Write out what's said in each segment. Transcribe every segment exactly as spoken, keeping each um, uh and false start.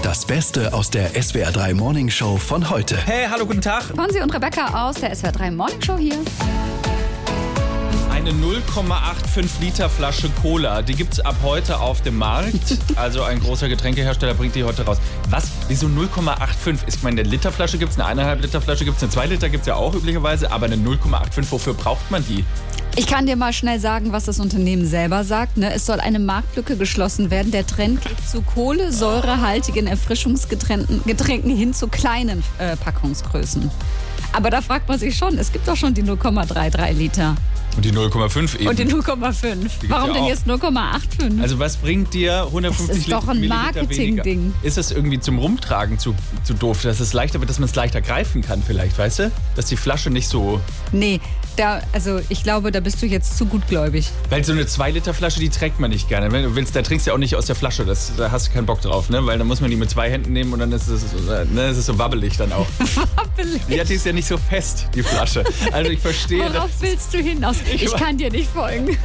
Das Beste aus der S W R drei Morning Show von heute. Hey, hallo, guten Tag. Fonsi und Rebecca aus der S W R drei Morning Show hier. Eine null Komma fünfundachtzig Liter Flasche Cola, die gibt's ab heute auf dem Markt. Also ein großer Getränkehersteller bringt die heute raus. Was? Wieso null Komma fünfundachtzig? Ich meine, eine Literflasche gibt's, eine eineinhalb Liter Flasche gibt's, eine zwei Liter gibt's ja auch üblicherweise, aber eine null Komma fünfundachtzig, wofür braucht man die? Ich kann dir mal schnell sagen, was das Unternehmen selber sagt. Ne? Es soll eine Marktlücke geschlossen werden. Der Trend geht zu kohlensäurehaltigen Erfrischungsgetränken Getränken hin zu kleinen äh, Packungsgrößen. Aber da fragt man sich schon, es gibt doch schon die null Komma dreiunddreißig Liter. Und die null Komma fünf eben. Und die null Komma fünf. Warum ja denn auch. jetzt null Komma fünfundachtzig? Also was bringt dir hundertfünfzig Das ist doch ein Marketing-Ding. Ist es irgendwie zum Rumtragen zu, zu doof, dass es leichter wird, dass man es leichter greifen kann vielleicht, weißt du? Dass die Flasche nicht so... Nee, da, also ich glaube, da bist du jetzt zu gutgläubig. Weil so eine zwei Liter Flasche, die trägt man nicht gerne. Wenn du willst, da trinkst du ja auch nicht aus der Flasche. Das, da hast du keinen Bock drauf, ne? Weil dann muss man die mit zwei Händen nehmen und dann ist es, ne, ist es so wabbelig dann auch. Wabbelig? Ja, die ist ja nicht so fest, die Flasche. Also ich verstehe... Worauf das, willst du hinaus? Ich, ich kann dir nicht folgen.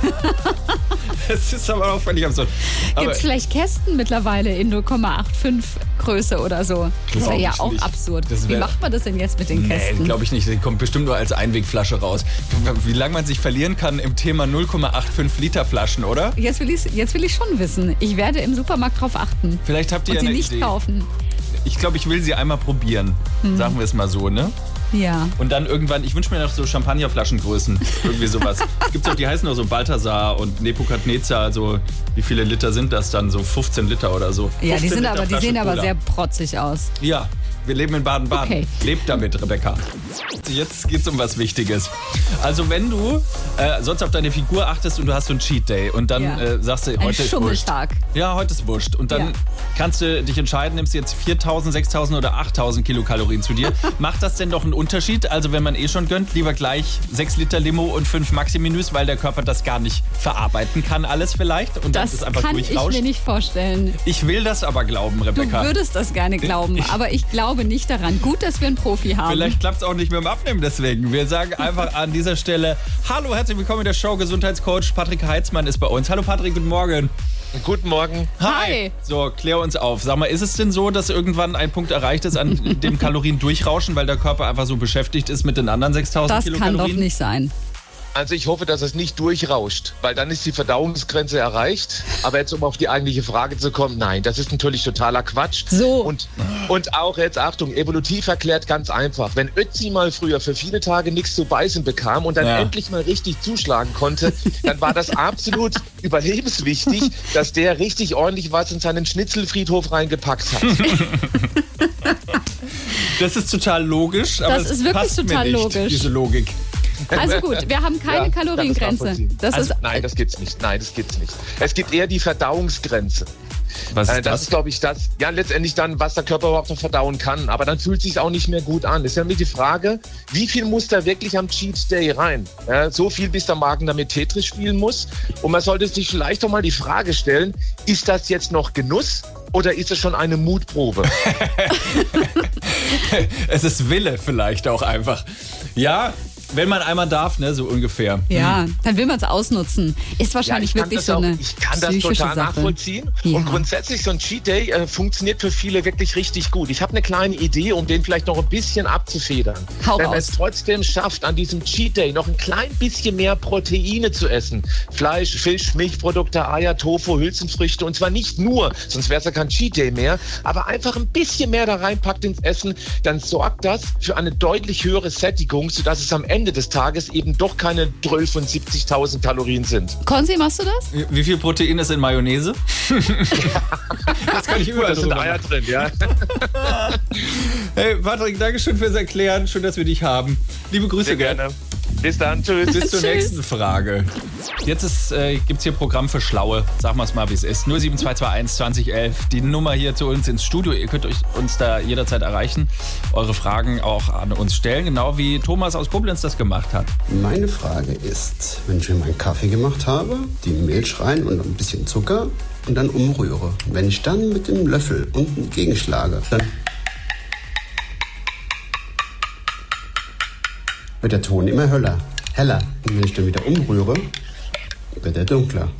Das ist aber auch völlig absurd. Gibt es vielleicht Kästen mittlerweile in null Komma fünfundachtzig Größe oder so? Das wäre ja auch nicht. absurd. Das wär, Wie macht man das denn jetzt mit den Kästen? Nee, glaube ich nicht. Die kommt bestimmt nur als Einwegflasche raus. Wie lange man sich verlieren kann im Thema null Komma fünfundachtzig Liter Flaschen, oder? Jetzt will, jetzt will ich schon wissen. Ich werde im Supermarkt drauf achten. Vielleicht habt ihr und ja sie eine nicht Idee. kaufen. Ich glaube, ich will sie einmal probieren. Hm. Sagen wir es mal so, ne? Ja. Und dann irgendwann, ich wünsche mir noch so Champagnerflaschengrößen. Irgendwie sowas. Gibt's auch, die heißen auch so Balthasar und Nebukadnezar. So, wie viele Liter sind das dann? So fünfzehn Liter oder so. Ja, die, sind Liter aber, die Flasche sehen aber Cola. sehr protzig aus. Ja, wir leben in Baden-Baden. Okay. Lebt damit, Rebecca. Jetzt geht's um was Wichtiges. Also wenn du äh, sonst auf deine Figur achtest und du hast so einen Cheat Day und dann Ja. äh, sagst du, Ein heute ist wurscht. Schummeltag. Ja, heute ist wurscht. Und dann Ja. kannst du dich entscheiden, nimmst du jetzt viertausend, sechstausend oder achttausend Kilokalorien zu dir. Macht das denn doch einen Unterschied? Also wenn man eh schon gönnt, lieber gleich sechs Liter Limo und fünf Maxi-Menüs, weil der Körper das gar nicht verarbeiten kann alles vielleicht. Und Das dann ist einfach kann ich durchrauscht. mir nicht vorstellen. Ich will das aber glauben, Du Rebecca. würdest das gerne glauben, aber ich glaube nicht daran. Gut, dass wir einen Profi haben. Vielleicht klappt es auch nicht mit dem Abnehmen deswegen. Wir sagen einfach an dieser Stelle Hallo, herzlich willkommen in der Show. Gesundheitscoach Patrick Heitzmann ist bei uns. Hallo Patrick, guten Morgen. Guten Morgen. Hi. So, klär uns auf. Sag mal, ist es denn so, dass irgendwann ein Punkt erreicht ist, an dem Kalorien durchrauschen, weil der Körper einfach so beschäftigt ist mit den anderen sechstausend Das kann Kilokalorien? doch nicht sein. Also ich hoffe, dass es nicht durchrauscht, weil dann ist die Verdauungsgrenze erreicht. Aber jetzt, um auf die eigentliche Frage zu kommen, nein, das ist natürlich totaler Quatsch. So. Und, und auch jetzt, Achtung, evolutiv erklärt ganz einfach. Wenn Ötzi mal früher für viele Tage nichts zu beißen bekam und dann Ja. endlich mal richtig zuschlagen konnte, dann war das absolut überlebenswichtig, dass der richtig ordentlich was in seinen Schnitzelfriedhof reingepackt hat. Das ist total logisch, aber Das es ist wirklich passt total mir nicht, logisch. diese Logik. Also gut, wir haben keine Ja, Kaloriengrenze. kann ich Das also, ist nein, das gibt's nicht. Nein, das gibt's nicht. Es gibt eher die Verdauungsgrenze. Was Äh, ist das das? ist, glaube ich, das, ja, letztendlich dann, was der Körper überhaupt noch verdauen kann. Aber dann fühlt es sich auch nicht mehr gut an. Das ist ja nämlich die Frage, wie viel muss da wirklich am Cheat Day rein? Ja, so viel, bis der Magen damit Tetris spielen muss. Und man sollte sich vielleicht doch mal die Frage stellen, ist das jetzt noch Genuss oder ist es schon eine Mutprobe? Es ist Wille vielleicht auch einfach. Ja, wenn man einmal darf, ne, so ungefähr. Ja, dann will man es ausnutzen. Ist wahrscheinlich ich kann wirklich das so auch, eine ich kann das psychische total Sache. nachvollziehen. Ja. Und grundsätzlich so ein Cheat Day äh, funktioniert für viele wirklich richtig gut. Ich habe eine kleine Idee, um den vielleicht noch ein bisschen abzufedern. Hau Wenn man raus. es trotzdem schafft, an diesem Cheat Day noch ein klein bisschen mehr Proteine zu essen. Fleisch, Fisch, Milchprodukte, Eier, Tofu, Hülsenfrüchte. Und zwar nicht nur, sonst wäre es ja kein Cheat Day mehr, aber einfach ein bisschen mehr da reinpackt ins Essen, dann sorgt das für eine deutlich höhere Sättigung, sodass es am Ende des Tages eben doch keine zwölfundsiebzigtausend Kalorien sind. Konzi, machst du das? Wie wie viel Protein ist in Mayonnaise? Das kann ich überall Da sind drüber Eier machen. drin, ja. Hey Patrick, danke schön fürs Erklären. Schön, dass wir dich haben. Liebe Grüße, Sehr gell? gerne. Bis dann, tschüss. Bis zur Tschüss. nächsten Frage. Jetzt ist, äh, gibt es hier Programm für Schlaue. Sagen wir es mal, wie es ist. null sieben zwei zwei eins zwanzig elf. Die Nummer hier zu uns ins Studio. Ihr könnt euch, uns da jederzeit erreichen. Eure Fragen auch an uns stellen. Genau wie Thomas aus Koblenz das gemacht hat. Meine Frage ist, wenn ich mir meinen Kaffee gemacht habe, die Milch rein und ein bisschen Zucker und dann umrühre. Wenn ich dann mit dem Löffel unten gegenschlage, dann wird der Ton immer heller. heller. Und wenn ich dann wieder umrühre, wird er dunkler.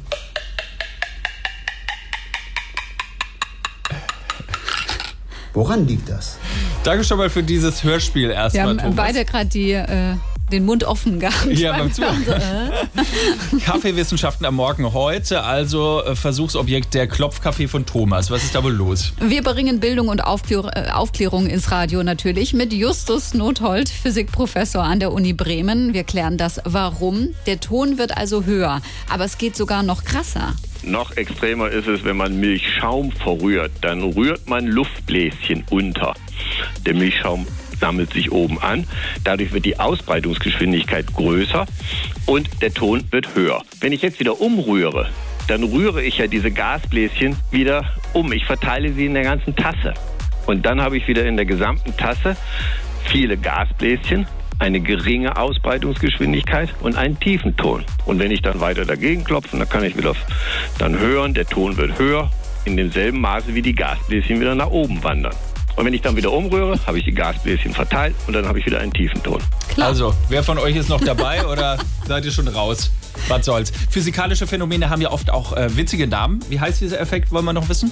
Woran liegt das? Danke schon mal für dieses Hörspiel Wir erstmal, haben Thomas. beide gerade die... Äh den Mund offen gehabt. Ja, beim Zuhören. So, äh. Kaffeewissenschaften am Morgen heute, also äh, Versuchsobjekt der Klopfkaffee von Thomas. Was ist da wohl los? Wir bringen Bildung und Aufklär- äh, Aufklärung ins Radio natürlich mit Justus Nothold, Physikprofessor an der Uni Bremen. Wir klären das Warum. Der Ton wird also höher, aber es geht sogar noch krasser. Noch extremer ist es, wenn man Milchschaum verrührt. Dann rührt man Luftbläschen unter. Der Milchschaum sammelt sich oben an. Dadurch wird die Ausbreitungsgeschwindigkeit größer und der Ton wird höher. Wenn ich jetzt wieder umrühre, dann rühre ich ja diese Gasbläschen wieder um. Ich verteile sie in der ganzen Tasse. Und dann habe ich wieder in der gesamten Tasse viele Gasbläschen, eine geringe Ausbreitungsgeschwindigkeit und einen tiefen Ton. Und wenn ich dann weiter dagegen klopfe, dann kann ich wieder dann hören, der Ton wird höher, in demselben Maße wie die Gasbläschen wieder nach oben wandern. Und wenn ich dann wieder umrühre, habe ich die Gasbläschen verteilt und dann habe ich wieder einen tiefen Ton. Klar. Also, wer von euch ist noch dabei oder seid ihr schon raus? Was soll's. Physikalische Phänomene haben ja oft auch äh, witzige Namen. Wie heißt dieser Effekt, wollen wir noch wissen?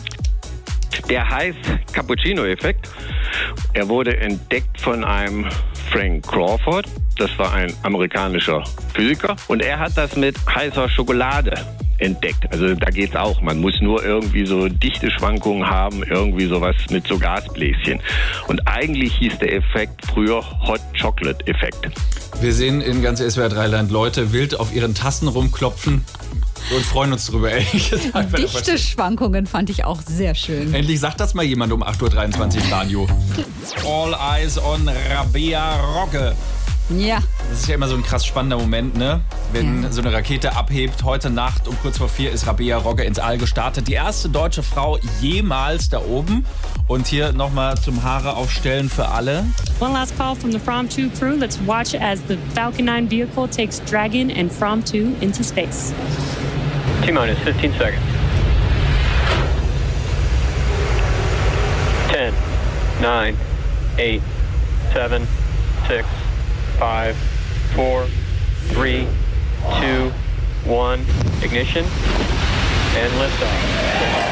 Der heißt Cappuccino-Effekt. Er wurde entdeckt von einem Frank Crawford. Das war ein amerikanischer Physiker. Und er hat das mit heißer Schokolade entdeckt. Also da geht's auch. Man muss nur irgendwie so Dichteschwankungen haben, irgendwie sowas mit so Gasbläschen. Und eigentlich hieß der Effekt früher Hot Chocolate Effekt. Wir sehen in ganz S W R drei Land Leute wild auf ihren Tassen rumklopfen und freuen uns drüber, ehrlich gesagt. Dichte Schwankungen fand ich auch sehr schön. Endlich sagt das mal jemand um acht Uhr dreiundzwanzig im Radio. All eyes on Rabea Rogge. Ja. Das ist ja immer so ein krass spannender Moment, ne? Wenn Ja. so eine Rakete abhebt. Heute Nacht um kurz vor vier ist Rabea Rogge ins All gestartet. Die erste deutsche Frau jemals da oben. Und hier nochmal zum Haare aufstellen für alle. One last call from the From two crew. Let's watch as the Falcon nine vehicle takes Dragon and From two into space. T-minus fifteen seconds. ten, nine, eight, seven, six, five, four, three, two, one. Ignition and liftoff.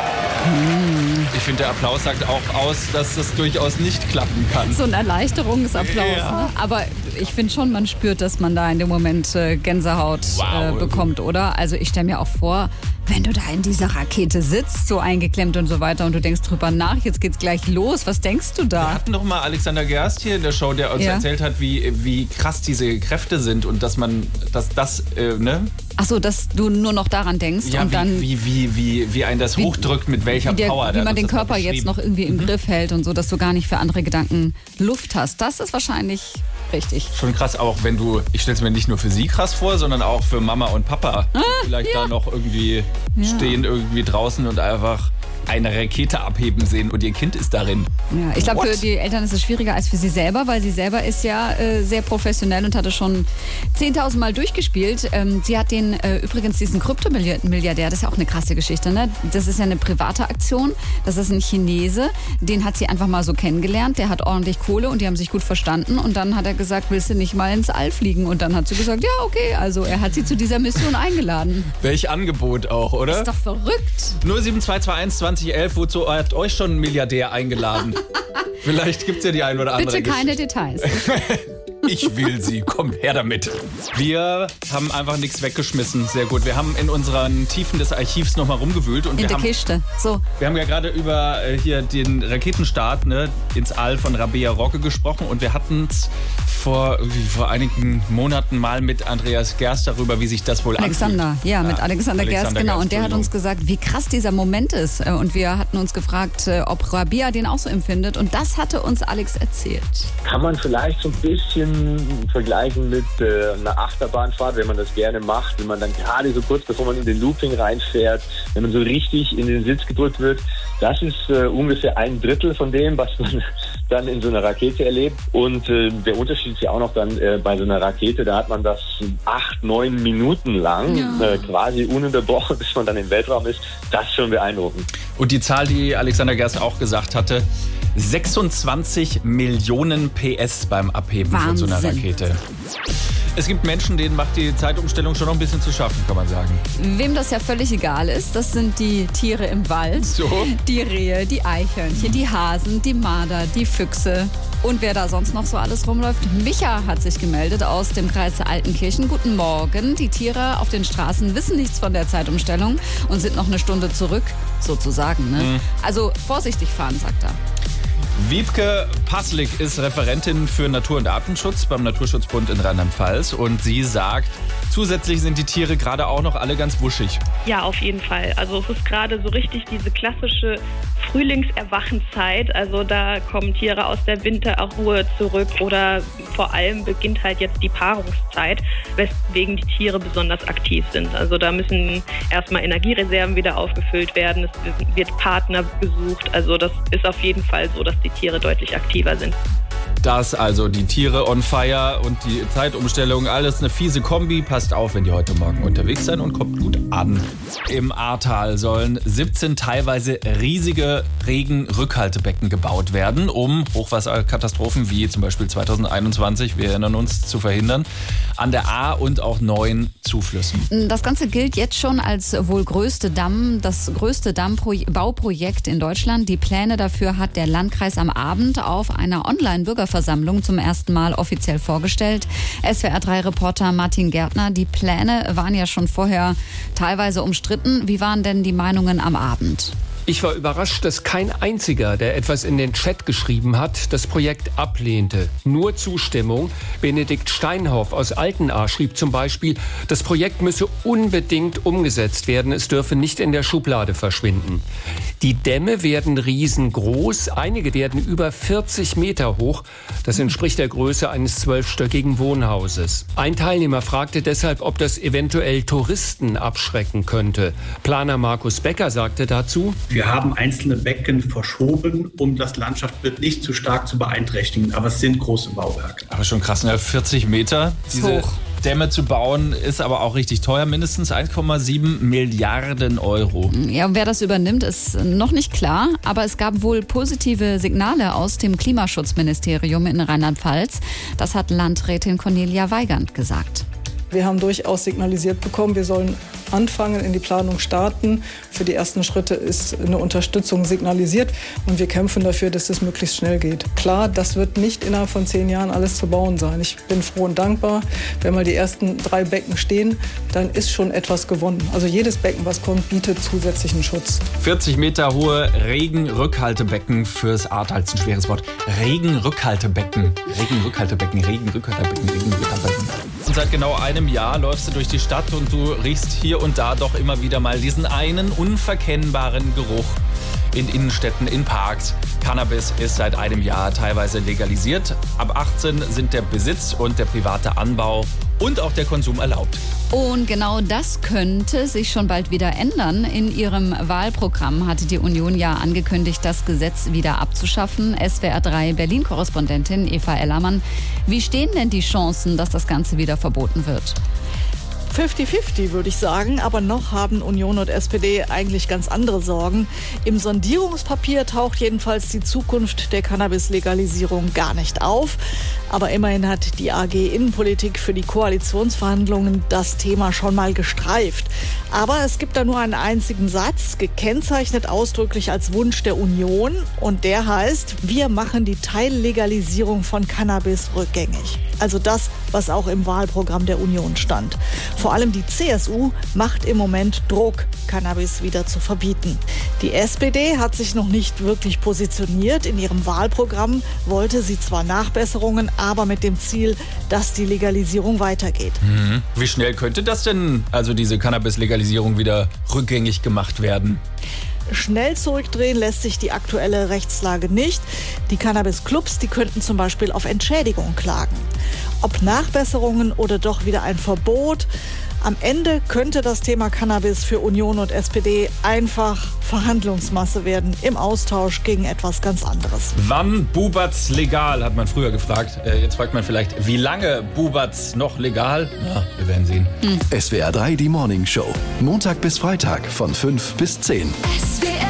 Ich finde, der Applaus sagt auch aus, dass das durchaus nicht klappen kann. So ein Erleichterungsapplaus. Ja. Ne? Aber ich finde schon, man spürt, dass man da in dem Moment äh, Gänsehaut Wow. äh, bekommt, oder? Also ich stelle mir auch vor, wenn du da in dieser Rakete sitzt, so eingeklemmt und so weiter, und du denkst drüber nach, jetzt geht's gleich los. Was denkst du Wir da? hatten doch mal Alexander Gerst hier in der Show, der uns Ja. erzählt hat, wie, wie krass diese Kräfte sind und dass man, dass das, äh, ne? Ach so, dass du nur noch daran denkst Ja, und wie, dann wie, wie, wie, wie einen das Wie- hochdrückt, mit welcher wie, der, Power. wie der man hat den uns das mal Körper jetzt beschrieben. noch irgendwie im Griff hält und so, dass du gar nicht für andere Gedanken Luft hast. Das ist wahrscheinlich richtig. Schon krass, auch wenn du, ich stelle es mir nicht nur für sie krass vor, sondern auch für Mama und Papa, die vielleicht da noch irgendwie Ja. stehen, irgendwie draußen und einfach eine Rakete abheben sehen und ihr Kind ist darin. Ja, ich glaube, What? für die Eltern ist es schwieriger als für sie selber, weil sie selber ist ja äh, sehr professionell und hatte schon zehntausend Mal durchgespielt. Ähm, sie hat den, äh, übrigens diesen Kryptomilliardär, das ist ja auch eine krasse Geschichte, ne? Das ist ja eine private Aktion, das ist ein Chinese, den hat sie einfach mal so kennengelernt, der hat ordentlich Kohle und die haben sich gut verstanden und dann hat er gesagt, willst du nicht mal ins All fliegen? Und dann hat sie gesagt, ja, okay, also er hat sie zu dieser Mission eingeladen. Welch Angebot auch, oder? Ist doch verrückt. null sieben zwei zwei eins zwanzig elf, wozu hat euch schon ein Milliardär eingeladen? Vielleicht gibt es ja die ein oder andere Bitte keine Details. Ich will sie, kommt her damit. Wir haben einfach nichts weggeschmissen, sehr gut. Wir haben in unseren Tiefen des Archivs nochmal rumgewühlt. Und In wir der haben, Kiste. So. wir haben ja gerade über äh, hier den Raketenstart, ne, ins All von Rabea Rogge gesprochen. Und wir hatten es vor, wie, vor einigen Monaten mal mit Andreas Gerst darüber, wie sich das wohl Alexander, anfühlt. ja, mit Alexander, Gerst, genau. Und der hat uns Entschuldigung. gesagt, wie krass dieser Moment ist. Und wir hatten uns gefragt, ob Rabea den auch so empfindet. Und das hatte uns Alex erzählt. Kann man vielleicht so ein bisschen vergleichen mit äh, einer Achterbahnfahrt, wenn man das gerne macht, wenn man dann gerade so kurz bevor man in den Looping reinfährt, wenn man so richtig in den Sitz gedrückt wird. Das ist äh, ungefähr ein Drittel von dem, was man dann in so einer Rakete erlebt. Und äh, der Unterschied ist ja auch noch dann äh, bei so einer Rakete, da hat man das acht, neun Minuten lang, Ja. äh, quasi ununterbrochen, bis man dann im Weltraum ist. Das ist schon beeindruckend. Und die Zahl, die Alexander Gerst auch gesagt hatte, sechsundzwanzig Millionen P S beim Abheben von so einer Wahnsinn. Rakete. Es gibt Menschen, denen macht die Zeitumstellung schon noch ein bisschen zu schaffen, kann man sagen. Wem das ja völlig egal ist, das sind die Tiere im Wald. So. Die Rehe, die Eichhörnchen, die Hasen, die Marder, die Füchse. Und wer da sonst noch so alles rumläuft? Micha hat sich gemeldet aus dem Kreis Altenkirchen. Guten Morgen. Die Tiere auf den Straßen wissen nichts von der Zeitumstellung und sind noch eine Stunde zurück, sozusagen. Ne? Mhm. Also vorsichtig fahren, sagt er. Wiebke Passlik ist Referentin für Natur- und Artenschutz beim Naturschutzbund in Rheinland-Pfalz und sie sagt, zusätzlich sind die Tiere gerade auch noch alle ganz wuschig. Ja, auf jeden Fall. Also es ist gerade so richtig diese klassische Frühlingserwachenzeit. Also da kommen Tiere aus der Winterruhe zurück oder vor allem beginnt halt jetzt die Paarungszeit, weswegen die Tiere besonders aktiv sind. Also da müssen erstmal Energiereserven wieder aufgefüllt werden, es wird Partner gesucht. Also das ist auf jeden Fall so, dass die Tiere deutlich aktiver sind. Das also die Tiere on fire und die Zeitumstellung, alles eine fiese Kombi. Passt auf, wenn die heute Morgen unterwegs sind und kommt gut an. Im Ahrtal sollen siebzehn teilweise riesige Regenrückhaltebecken gebaut werden, um Hochwasserkatastrophen wie zum Beispiel zweitausendeinundzwanzig, wir erinnern uns, zu verhindern, an der Ahr und auch neuen Zuflüssen. Das Ganze gilt jetzt schon als wohl größte Damm, das größte Dammbauprojekt in Deutschland. Die Pläne dafür hat der Landkreis am Abend auf einer Online-Bürgerversammlung zum ersten Mal offiziell vorgestellt. S W R drei Reporter Martin Gärtner, die Pläne waren ja schon vorher teilweise umstritten. Wie waren denn die Meinungen am Abend? Ich war überrascht, dass kein einziger, der etwas in den Chat geschrieben hat, das Projekt ablehnte. Nur Zustimmung. Benedikt Steinhoff aus Altenahr schrieb zum Beispiel, das Projekt müsse unbedingt umgesetzt werden. Es dürfe nicht in der Schublade verschwinden. Die Dämme werden riesengroß. Einige werden über vierzig Meter hoch. Das entspricht der Größe eines zwölfstöckigen Wohnhauses. Ein Teilnehmer fragte deshalb, ob das eventuell Touristen abschrecken könnte. Planer Markus Becker sagte dazu: Wir haben einzelne Becken verschoben, um das Landschaftsbild nicht zu stark zu beeinträchtigen. Aber es sind große Bauwerke. Aber schon krass, ne? vierzig Meter. Diese hoch. Dämme zu bauen ist aber auch richtig teuer. Mindestens eins Komma sieben Milliarden Euro. Ja, und wer das übernimmt, ist noch nicht klar. Aber es gab wohl positive Signale aus dem Klimaschutzministerium in Rheinland-Pfalz. Das hat Landrätin Cornelia Weigand gesagt. Wir haben durchaus signalisiert bekommen, wir sollen anfangen, in die Planung starten. Für die ersten Schritte ist eine Unterstützung signalisiert und wir kämpfen dafür, dass es möglichst schnell geht. Klar, das wird nicht innerhalb von zehn Jahren alles zu bauen sein. Ich bin froh und dankbar. Wenn mal die ersten drei Becken stehen, dann ist schon etwas gewonnen. Also jedes Becken, was kommt, bietet zusätzlichen Schutz. vierzig Meter hohe Regenrückhaltebecken fürs Ahrtal. Ein schweres Wort. Regenrückhaltebecken. Regenrückhaltebecken, Regenrückhaltebecken, Regenrückhaltebecken. Und seit genau einem Jahr läufst du durch die Stadt und du riechst hier und da doch immer wieder mal diesen einen unverkennbaren Geruch in Innenstädten, in Parks. Cannabis ist seit einem Jahr teilweise legalisiert. Ab achtzehn sind der Besitz und der private Anbau und auch der Konsum erlaubt. Und genau das könnte sich schon bald wieder ändern. In ihrem Wahlprogramm hatte die Union ja angekündigt, das Gesetz wieder abzuschaffen. S W R drei Berlin-Korrespondentin Eva Ellermann. Wie stehen denn die Chancen, dass das Ganze wieder verboten wird? fünfzig fünfzig würde ich sagen, aber noch haben Union und S P D eigentlich ganz andere Sorgen. Im Sondierungspapier taucht jedenfalls die Zukunft der Cannabis-Legalisierung gar nicht auf. Aber immerhin hat die A G Innenpolitik für die Koalitionsverhandlungen das Thema schon mal gestreift. Aber es gibt da nur einen einzigen Satz, gekennzeichnet ausdrücklich als Wunsch der Union. Und der heißt, wir machen die Teillegalisierung von Cannabis rückgängig. Also das, was auch im Wahlprogramm der Union stand. Vor allem die C S U macht im Moment Druck, Cannabis wieder zu verbieten. Die S P D hat sich noch nicht wirklich positioniert. In ihrem Wahlprogramm wollte sie zwar Nachbesserungen, aber mit dem Ziel, dass die Legalisierung weitergeht. Mhm. Wie schnell könnte das denn, also diese Cannabis-Legalisierung, wieder rückgängig gemacht werden? Schnell zurückdrehen lässt sich die aktuelle Rechtslage nicht. Die Cannabis-Clubs, die könnten zum Beispiel auf Entschädigung klagen. Ob Nachbesserungen oder doch wieder ein Verbot, am Ende könnte das Thema Cannabis für Union und S P D einfach Verhandlungsmasse werden im Austausch gegen etwas ganz anderes. Wann bubert's legal, hat man früher gefragt. Äh, jetzt fragt man vielleicht, wie lange bubert's noch legal? Ja, wir werden sehen. Hm. S W R drei, die Morning Show. Montag bis Freitag von fünf bis zehn. S W R